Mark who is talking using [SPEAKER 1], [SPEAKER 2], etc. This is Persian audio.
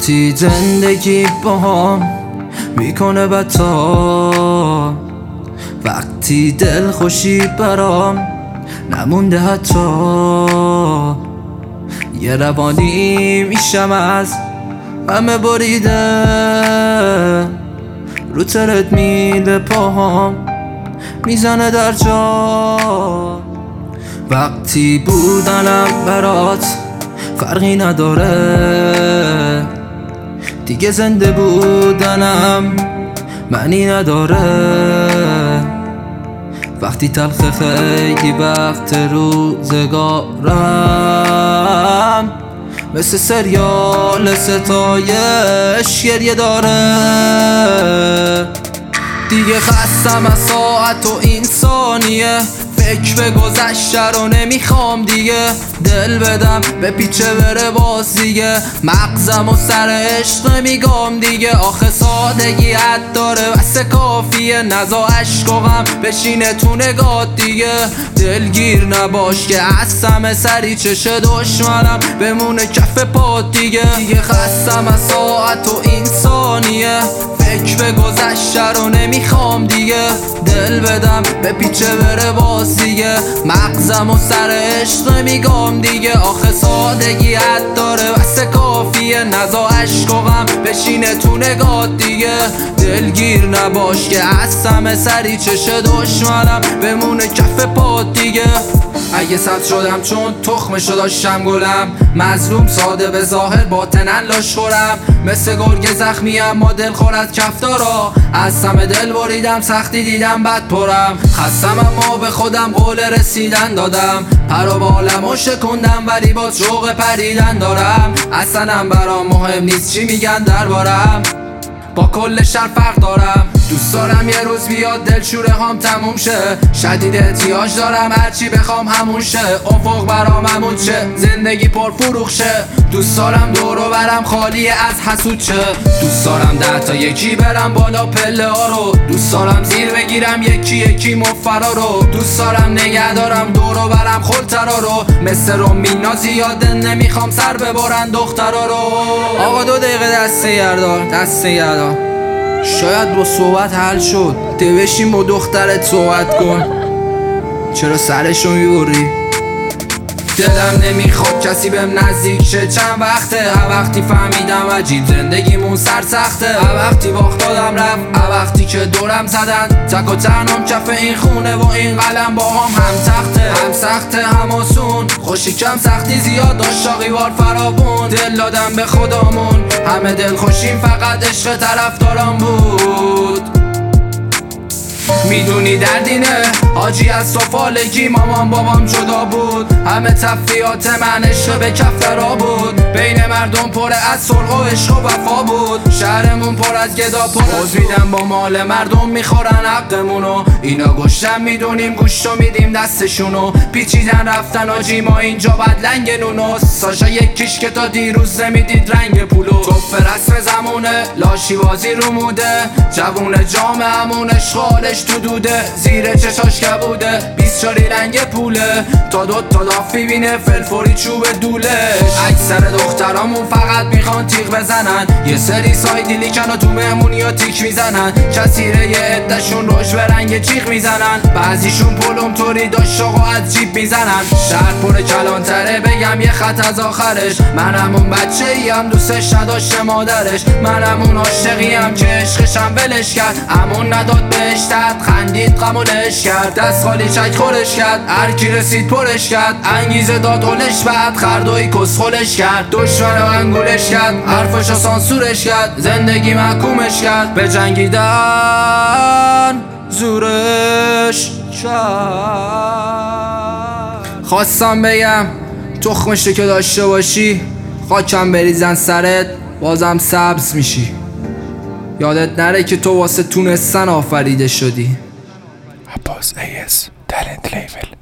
[SPEAKER 1] وقتی زندگی باهم میکنه بتا، وقتی دل خوشی برام نمونده حتی، یه روانی میشم از همه بریده، رو ترد میله پاهام میزنه در جا. وقتی بودنم برات فرقی نداره، دیگه زنده بودنم معنی نداره. وقتی تلخ خیلی وقت روزگارم مثل سریال ستایش گریه داره. دیگه خستم از ساعت و این ثانیه، فکر به گذشته رو نمیخوام دیگه، دل بدم به پیچه بره باز دیگه، مغزم و سر عشق میگم دیگه. آخه سادگی حد داره بس کافیه، نزا عشق و غم بشینه تو نگات دیگه. دلگیر نباش که عصم سری چش دشمنم بمونه کف پات دیگه. دیگه خستم از ساعت و این ثانیه، فکر به گذشته رو نمیخوام دیگه، دل بدم به پیچه بره باز دیگه، مغزم و سر عشق میگم دیگه. آخه سادگی حد داره بس کافیه، نزا عشق و غم بشینه تو نگات دیگه. دلگیر نباش که عصم سری چش دشمنم بمونه کف پات دیگه. اگه سبز شدم چون تخمشو داشتم گلم، مظلوم ساده به ظاهر باطنن لاشخورم، مثل گرگ زخمی اما دل خورد کفتارا، از سم دل بریدم سختی دیدم بد پرم. خستم اما به خودم قول رسیدن دادم، پر و بالمو شکندم ولی باز شوق پریدن دارم. اصلا برام مهم نیست چی میگن دربارم، با کل شهر فرق دارم. دوست دارم یه روز بیاد دلشوره هم تموم شه، شدید احتیاج دارم هرچی بخوام همون شه، افق برام همون شه، زندگی پر فروغ شه. دوست دارم دور و برم خالی از حسود شه، دوست دارم 10 تا یکی برم بالا پله ها رو، دوست دارم زیر بگیرم یکی یکی مفرا رو، دوست دارم نگه دارم دور و برم خلطرا رو، مثل رومینا زیاده نمیخوام سر ببرن دخترا رو. آقا 2 دقیقه دسته گردار، شاید با صحبت حل شد، بشین با دخترت صحبت کن، چرا سرشو میبری؟ دلم نمیخواد کسی بهم نزدیک شه، چند وقته وقتی فهمیدم عجیب زندگیمون سرسخته، وقتی باخت دادم رفت، وقتی که دورم زدن، تک و تنهام کف این خونه و این قلم با هم تخته، هم سخته هم آسون، خوشی کم سختی زیاد داشت شاقی بار فراوون. دل دادم به خدامون همه دل خوشیم فقط عشق طرفدارم بود. میدونی دردینه حاجی از سفالگی مامان بابام جدا بود، همه تفریات من عشق به کف را بود، بین مردم پر از صلح و عشق و وفا بود، شهرمون پر از گدا پوز میدن با مال مردم میخورن حقمونو، اینا گشتن میدونیم گوشتو میدیم دستشونو، پیچیدن رفتن حاجی ما اینجا بد لنگ نونو، ساشا یکیش که تا دیروز نمیدید رنگ پولو، توف رسم زمونه لاشی بازی رو موده، جوون جامعمون اشغالش تو دوده، زیر چشاش کبوده 20 چاری رنگ پوله، تا 2 تا لافی بینه فلفوری چوب دولش. اکثر دخترامون فقط میخوان تیغ بزنن، یه سری سایدی لیکن و تو مهمونی ها تیک میزنن، کسیره یه عدشون روش به رنگ چیخ میزنن، بعضیشون پلوم توری داشت و از جیب میزنن. شهر پر کلانتره بگم یه خط از آخرش، منم اون بچه ایم دوستش نداشته مادرش، منم اون عاشقیم که عشقشم ولش کرد، امون نداد بهش تد، خندید قمولش کرد، دست خالی چک خورش کرد، هر کی رسید پرش کرد، انگیزه داد هلش بعد خردوی کس خولش کرد، دشمن و انگولش کرد، حرفشو سانسورش کرد، زندگی محکومش کرد، به جنگیدن زورش کرد. خواستم بگم تخمشو که داشته باشی خاکم بریزن سرت بازم سبز میشی، یادت نره که تو واسه تونستن آفریده شدی.
[SPEAKER 2] عباس AS Talent Label.